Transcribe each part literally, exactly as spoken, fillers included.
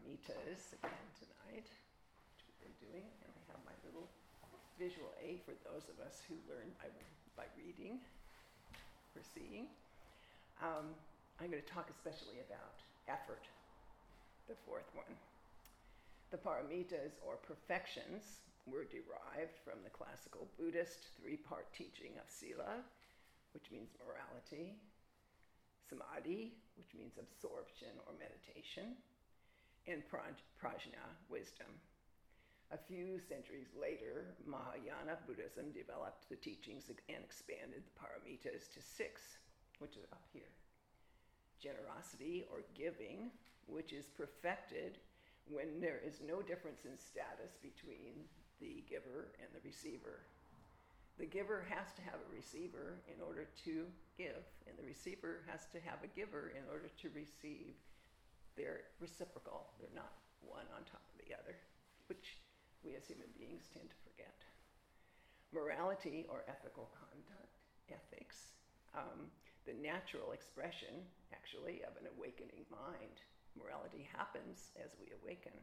paramitas again tonight, which we've been doing. And I have my little visual aid for those of us who learn by, by reading or seeing. Um, I'm going to talk especially about effort, the fourth one. The paramitas, or perfections, were derived from the classical Buddhist three-part teaching of sila, which means morality, samadhi, which means absorption or meditation, and praj- prajna, wisdom. A few centuries later, Mahayana Buddhism developed the teachings and expanded the paramitas to six, which is up here. Generosity or giving, which is perfected when there is no difference in status between the giver and the receiver. The giver has to have a receiver in order to give, and the receiver has to have a giver in order to receive. They're reciprocal. They're not one on top of the other, which we as human beings tend to forget. Morality or ethical conduct, ethics, um, the natural expression, actually, of an awakening mind. Morality happens as we awaken.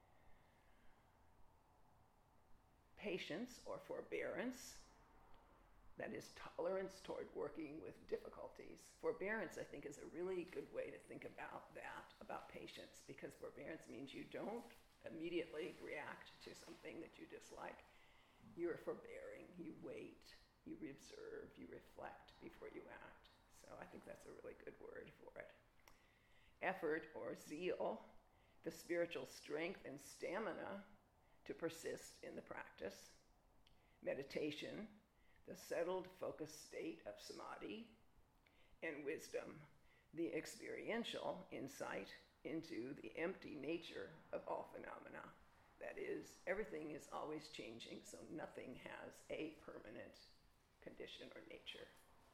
Patience or forbearance, that is tolerance toward working with difficulties. Forbearance, I think, is a really good way to think about that, about patience, because forbearance means you don't immediately react to something that you dislike. You're forbearing, you wait, you observe, you reflect before you act. So I think that's a really good word for it. Effort or zeal, the spiritual strength and stamina to persist in the practice. Meditation, the settled, focused state of samadhi. And wisdom, the experiential insight into the empty nature of all phenomena. That is, everything is always changing, so nothing has a permanent condition or nature.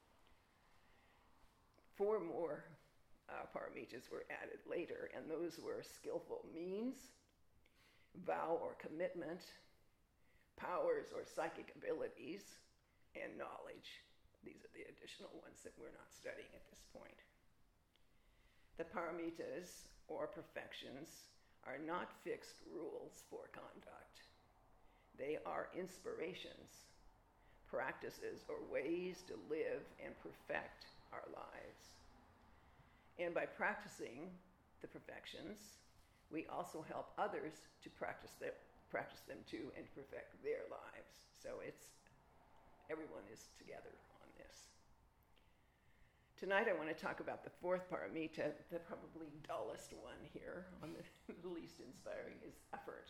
Four more uh, paramitas were added later, and those were skillful means, vow or commitment, powers or psychic abilities, and knowledge. These are the additional ones that we're not studying at this point. The paramitas, or perfections, are not fixed rules for conduct. They are inspirations, practices, or ways to live and perfect our lives. And by practicing the perfections, we also help others to practice them, practice them too and perfect their lives. So it's everyone is together on this. Tonight I want to talk about the fourth paramita, the probably dullest one here, on the, the least inspiring, is effort.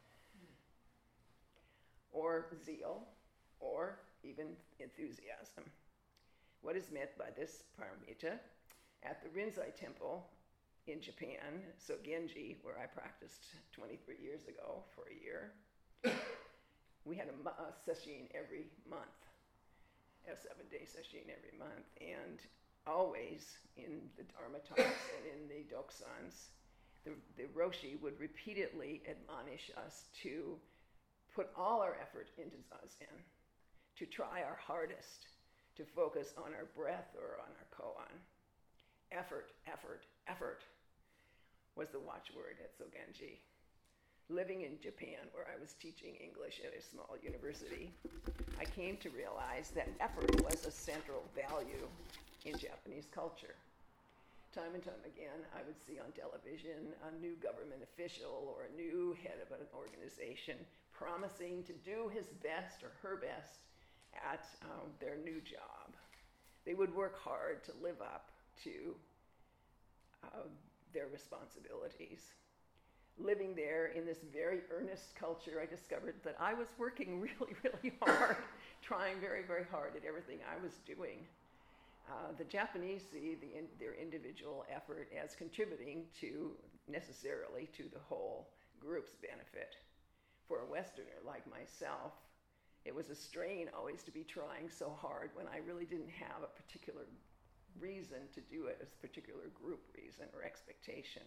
Or zeal, or even enthusiasm. What is meant by this paramita? At the Rinzai Temple in Japan, so Genji, where I practiced twenty-three years ago for a year, we had a, a sesshin every month, a seven-day sesshin every month, and always in the Dharma talks and in the Doksans, the, the Roshi would repeatedly admonish us to put all our effort into Zazen, to try our hardest, to focus on our breath or on our koan. Effort, effort, effort was the watchword at Sogenji. Living in Japan, where I was teaching English at a small university, I came to realize that effort was a central value in Japanese culture. Time and time again, I would see on television a new government official or a new head of an organization promising to do his best or her best at um, their new job. They would work hard to live up to uh, their responsibilities. Living there in this very earnest culture, I discovered that I was working really, really hard, trying very, very hard at everything I was doing. Uh, the Japanese see the in, their individual effort as contributing to, necessarily, to the whole group's benefit. For a Westerner like myself, it was a strain always to be trying so hard when I really didn't have a particular reason to do it, as a particular group reason or expectation.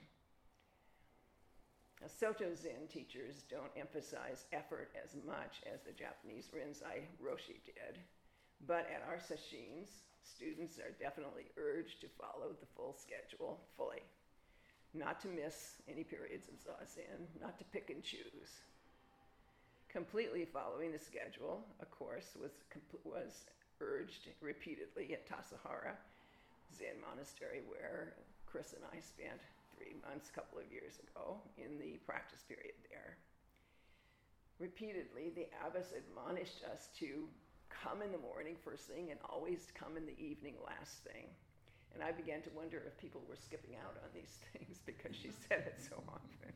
Now, Soto Zen teachers don't emphasize effort as much as the Japanese Rinzai Roshi did, but at our sesshins, students are definitely urged to follow the full schedule fully. not to miss any periods of Zazen, not to pick and choose. Completely following the schedule, a course was, was urged repeatedly at Tassajara Zen Monastery, where Chris and I spent three months a couple of years ago in the practice period there. Repeatedly, the abbess admonished us to come in the morning first thing and always come in the evening last thing. And I began to wonder if people were skipping out on these things because she said it so often.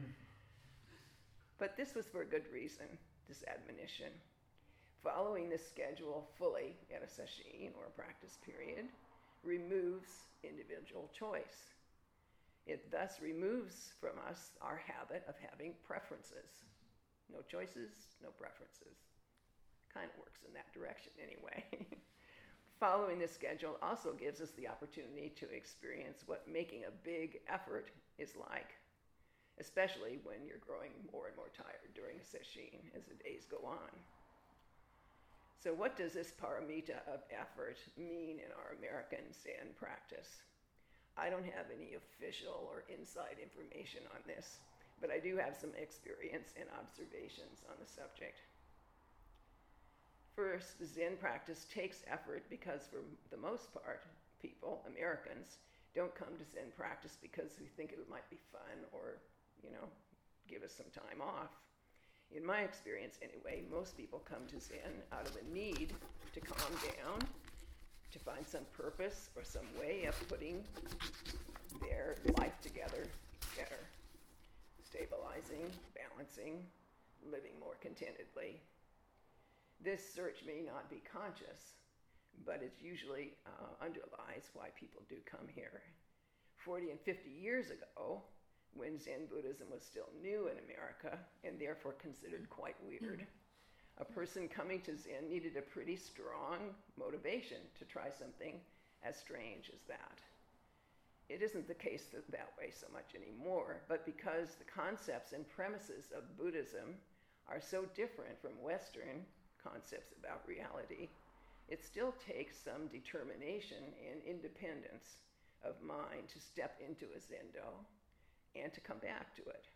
But this was for a good reason, this admonition. Following this schedule fully at a sesshin, or a practice period, removes individual choice. It thus removes from us our habit of having preferences. No choices, no preferences. Kind of works in that direction anyway. Following this schedule also gives us the opportunity to experience what making a big effort is like, especially when you're growing more and more tired during a sesshin as the days go on. So what does this paramita of effort mean in our American Zen practice? I don't have any official or inside information on this, but I do have some experience and observations on the subject. First, Zen practice takes effort because for the most part, people, Americans, don't come to Zen practice because we think it might be fun or, you know, give us some time off. In my experience anyway, most people come to Zen out of a need to calm down, to find some purpose or some way of putting their life together better, stabilizing, balancing, living more contentedly. This search may not be conscious, but it usually uh, underlies why people do come here. forty and fifty years ago, when Zen Buddhism was still new in America and therefore considered quite weird, a person coming to Zen needed a pretty strong motivation to try something as strange as that. It isn't the case that, that way so much anymore, but because the concepts and premises of Buddhism are so different from Western concepts about reality, it still takes some determination and independence of mind to step into a Zendo and to come back to it.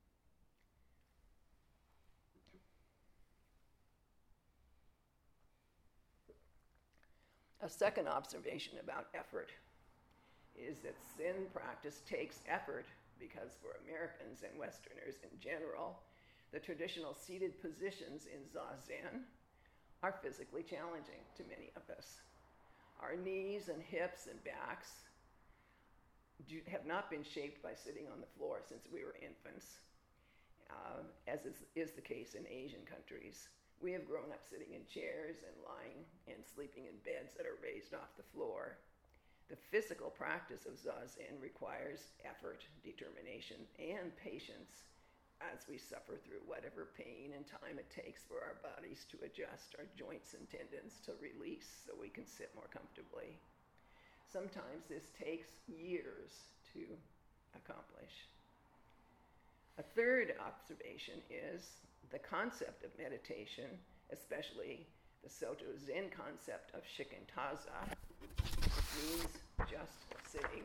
A second observation about effort is that Zen practice takes effort because for Americans and Westerners in general, the traditional seated positions in Zazen are physically challenging to many of us. Our knees and hips and backs do, have not been shaped by sitting on the floor since we were infants, uh, as is, is the case in Asian countries. We have grown up sitting in chairs and lying and sleeping in beds that are raised off the floor. The physical practice of Zazen requires effort, determination, and patience as we suffer through whatever pain and time it takes for our bodies to adjust our joints and tendons to release so we can sit more comfortably. Sometimes this takes years to accomplish. A third observation is the concept of meditation, especially the Soto Zen concept of shikantaza, means just sitting.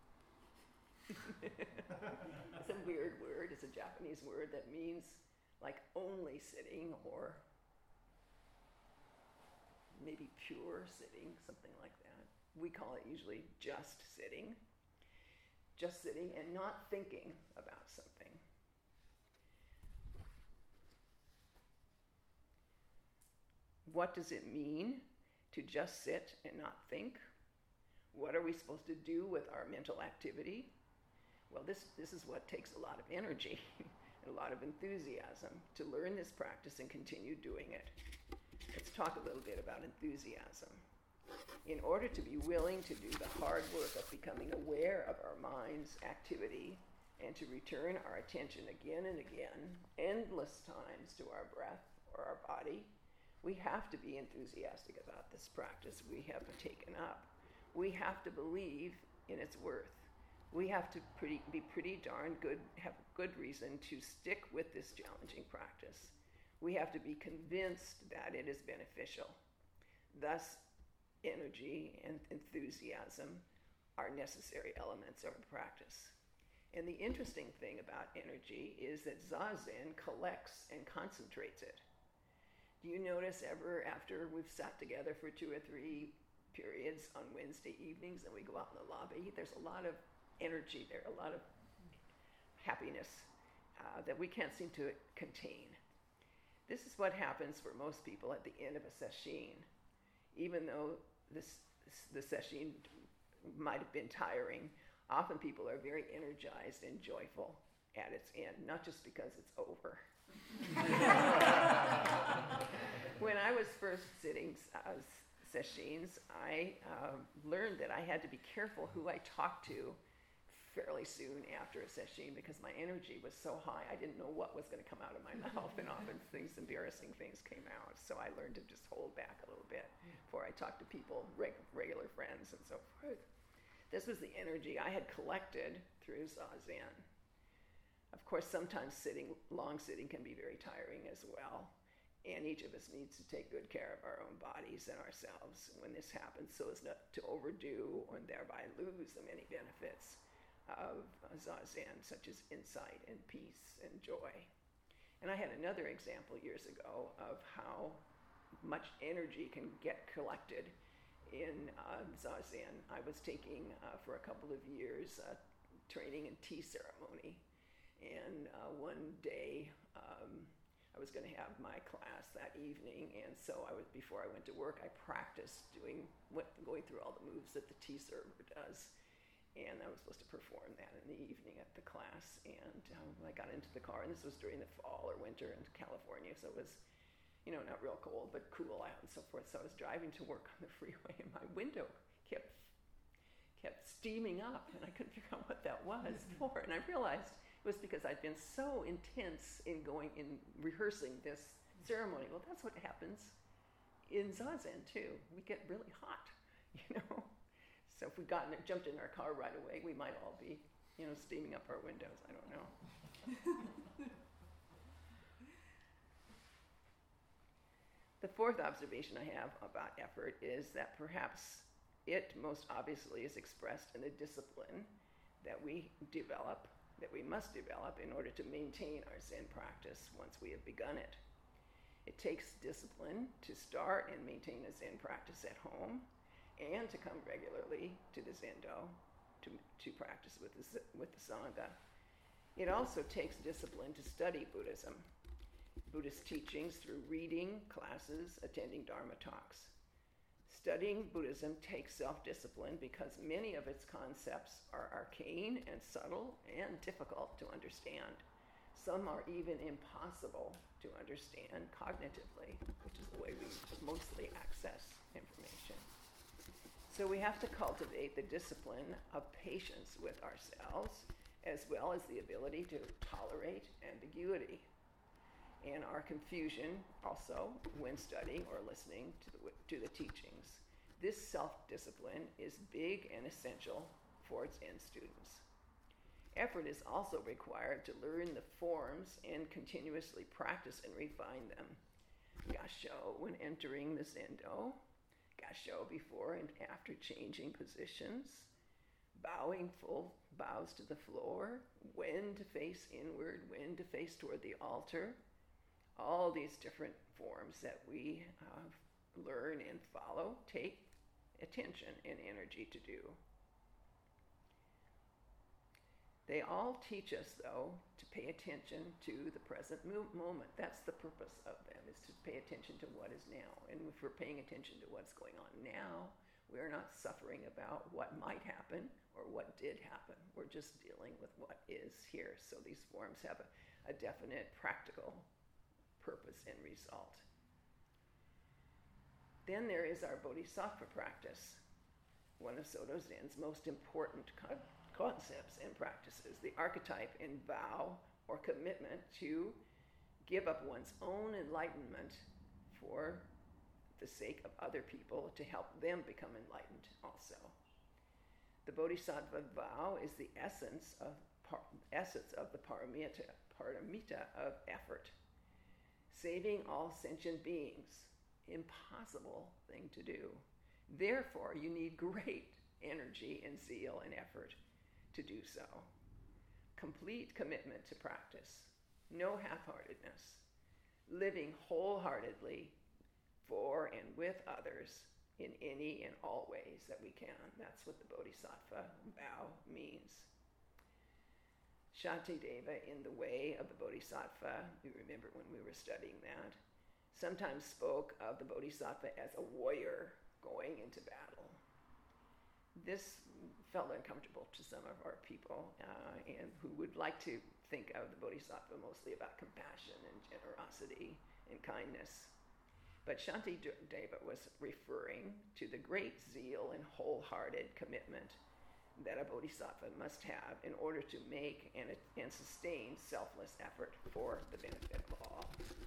It's a weird word. It's a Japanese word that means like only sitting or maybe pure sitting, something like that. We call it usually just sitting. Just sitting and not thinking about something. What does it mean to just sit and not think? What are we supposed to do with our mental activity? Well, this, this is what takes a lot of energy and a lot of enthusiasm to learn this practice and continue doing it. Let's talk a little bit about enthusiasm. In order to be willing to do the hard work of becoming aware of our mind's activity and to return our attention again and again, endless times to our breath or our body, we have to be enthusiastic about this practice we have taken up. We have to believe in its worth. We have to pretty, be pretty darn good, have good reason to stick with this challenging practice. We have to be convinced that it is beneficial. Thus, energy and enthusiasm are necessary elements of the practice. And the interesting thing about energy is that Zazen collects and concentrates it. Do you notice ever after we've sat together for two or three periods on Wednesday evenings and we go out in the lobby, there's a lot of energy there, a lot of happiness uh, that we can't seem to contain. This is what happens for most people at the end of a sesshin. Even though this, the sesshin might have been tiring, often people are very energized and joyful at its end, not just because it's over. When I was first sitting uh, sesshins, I uh, learned that I had to be careful who I talked to fairly soon after a sesshin because my energy was so high, I didn't know what was going to come out of my mouth, and often things, embarrassing things came out. So I learned to just hold back a little bit before I talked to people, reg- regular friends and so forth. This was the energy I had collected through Zazen. Of course, sometimes sitting, long sitting can be very tiring as well. And each of us needs to take good care of our own bodies and ourselves when this happens so as not to overdo and thereby lose the many benefits of Zazen, such as insight and peace and joy. And I had another example years ago of how much energy can get collected in uh, Zazen. I was taking, uh, for a couple of years, uh, training in tea ceremony. And uh, one day, um, I was going to have my class that evening, and so I was, before I went to work, I practiced doing what, going through all the moves that the tea server does. And I was supposed to perform that in the evening at the class. And um, I got into the car, and this was during the fall or winter in California, so it was, you know, not real cold, but cool out and so forth. So I was driving to work on the freeway, and my window kept kept steaming up, and I couldn't figure out what that was for. And I realized it was because I'd been so intense in going in rehearsing this ceremony. Well, that's what happens in Zazen too. We get really hot, you know. So if we got in, jumped in our car right away, we might all be, you know, steaming up our windows. I don't know. The fourth observation I have about effort is that perhaps it most obviously is expressed in the discipline that we develop, that we must develop in order to maintain our Zen practice once we have begun it. It takes discipline to start and maintain a Zen practice at home, and to come regularly to the Zendo to, to practice with the, with the Sangha. It also takes discipline to study Buddhism, Buddhist teachings through reading, classes, attending Dharma talks. Studying Buddhism takes self-discipline because many of its concepts are arcane and subtle and difficult to understand. Some are even impossible to understand cognitively, which is the way we mostly access information. So we have to cultivate the discipline of patience with ourselves, as well as the ability to tolerate ambiguity and our confusion also when studying or listening to the, to the teachings. This self-discipline is big and essential for Zen students. Effort is also required to learn the forms and continuously practice and refine them. Gassho when entering the Zendo, Gassho before and after changing positions, bowing full bows to the floor, when to face inward, when to face toward the altar. All these different forms that we uh, learn and follow take attention and energy to do. They all teach us, though, to pay attention to the present mo- moment. That's the purpose of them, is to pay attention to what is now. And if we're paying attention to what's going on now, we're not suffering about what might happen or what did happen. We're just dealing with what is here. So these forms have a, a definite practical purpose and result. Then there is our bodhisattva practice, one of Soto Zen's most important co- concepts and practices, the archetype and vow or commitment to give up one's own enlightenment for the sake of other people to help them become enlightened also. The bodhisattva vow is the essence of par- essence of the paramita, paramita of effort. Saving all sentient beings, impossible thing to do. Therefore, you need great energy and zeal and effort to do so. complete commitment to practice, no half-heartedness, living wholeheartedly for and with others in any and all ways that we can. That's what the Bodhisattva vow means. Shantideva, in the way of the Bodhisattva, you remember when we were studying that, sometimes spoke of the Bodhisattva as a warrior going into battle. This felt uncomfortable to some of our people, uh, and who would like to think of the Bodhisattva mostly about compassion and generosity and kindness. But Shantideva was referring to the great zeal and wholehearted commitment that a bodhisattva must have in order to make and, and sustain selfless effort for the benefit of all.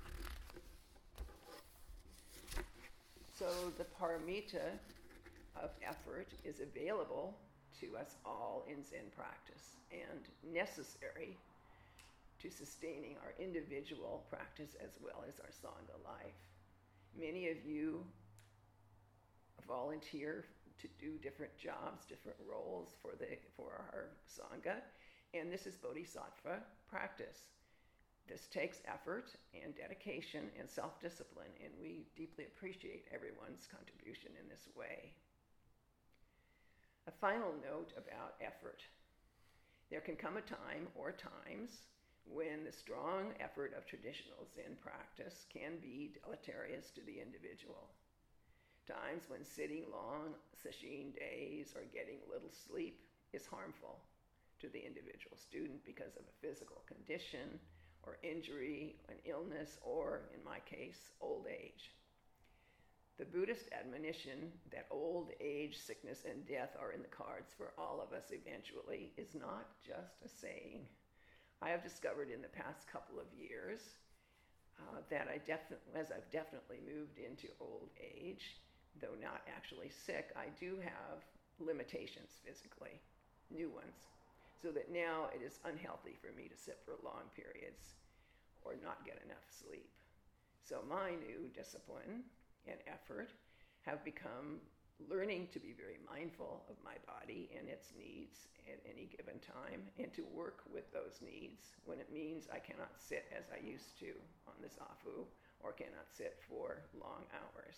So the paramita of effort is available to us all in Zen practice and necessary to sustaining our individual practice as well as our Sangha life. Many of you volunteer to do different jobs, different roles for the for our Sangha, and this is Bodhisattva practice. This takes effort and dedication and self-discipline, and we deeply appreciate everyone's contribution in this way. A final note about effort. There can come a time or times when the strong effort of traditional Zen practice can be deleterious to the individual. Times when sitting long sesshin days or getting little sleep is harmful to the individual student because of a physical condition or injury, an illness, or, in my case, old age. The Buddhist admonition that old age, sickness, and death are in the cards for all of us eventually is not just a saying. I have discovered in the past couple of years uh, that I definitely, as I've definitely moved into old age, though not actually sick, I do have limitations physically, new ones, so that now it is unhealthy for me to sit for long periods or not get enough sleep. So my new discipline and effort have become learning to be very mindful of my body and its needs at any given time, and to work with those needs when it means I cannot sit as I used to on the zafu or cannot sit for long hours.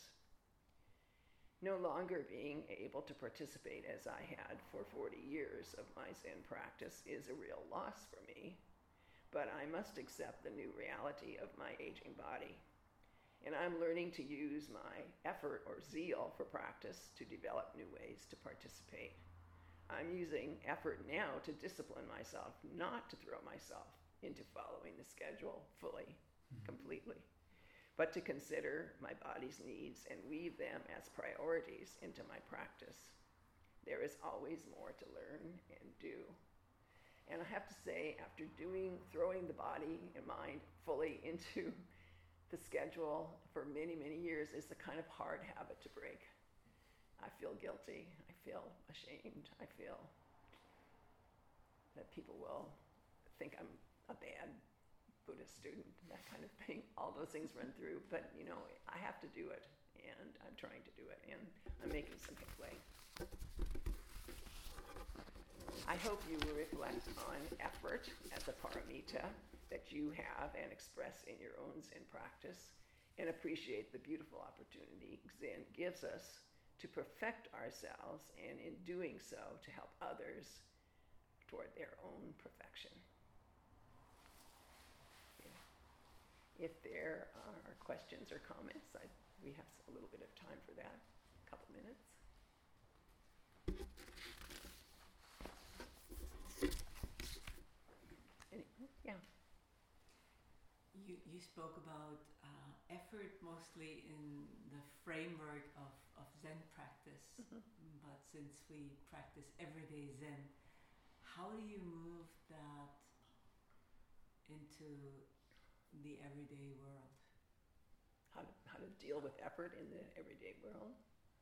No longer being able to participate as I had for forty years of my Zen practice is a real loss for me, but I must accept the new reality of my aging body. And I'm learning to use my effort or zeal for practice to develop new ways to participate. I'm using effort now to discipline myself, not to throw myself into following the schedule fully, mm-hmm. completely, but to consider my body's needs and weave them as priorities into my practice. There is always more to learn and do. And I have to say, after doing, throwing the body and mind fully into the schedule for many, many years is the kind of hard habit to break. I feel guilty. I feel ashamed. I feel that people will think I'm a bad Buddhist student, that kind of thing. All those things run through, but you know, I have to do it, and I'm trying to do it, and I'm making some headway. I hope you will reflect on effort as a paramita that you have and express in your own Zen practice, and appreciate the beautiful opportunity Zen gives us to perfect ourselves, and in doing so, to help others toward their own perfection. If there are questions or comments, I, we have a little bit of time for that, a couple minutes. Anyone? Yeah. You, you spoke about uh, effort mostly in the framework of, of Zen practice, mm-hmm. but since we practice everyday Zen, how do you move that into the everyday world? How to, how to deal with effort in the everyday world?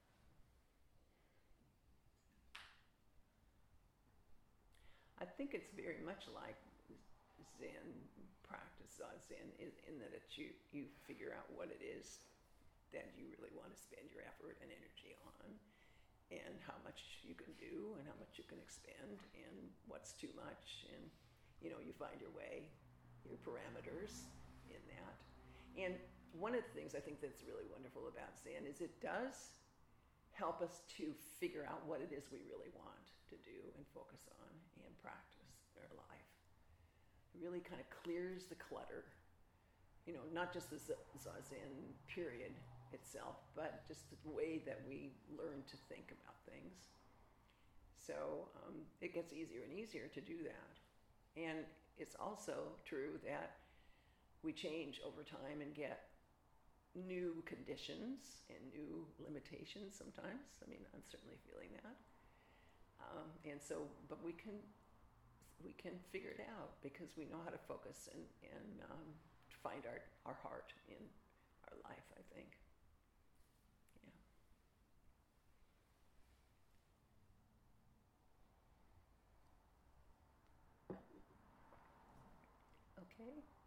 I think it's very much like Zen practice, uh, Zen, in, in that it, you, you figure out what it is that you really want to spend your effort and energy on, and how much you can do and how much you can expend and what's too much. And you know, you find your way, your parameters in that. And one of the things I think that's really wonderful about Zen is it does help us to figure out what it is we really want to do and focus on and practice in our life. It really kind of clears the clutter, you know, not just the Zazen period itself, but just the way that we learn to think about things. So um, it gets easier and easier to do that. And it's also true that we change over time and get new conditions and new limitations sometimes. I mean, I'm certainly feeling that. Um, and so, but we can we can figure it out because we know how to focus and, and um, find our, our heart in our life, I think. Yeah. Okay.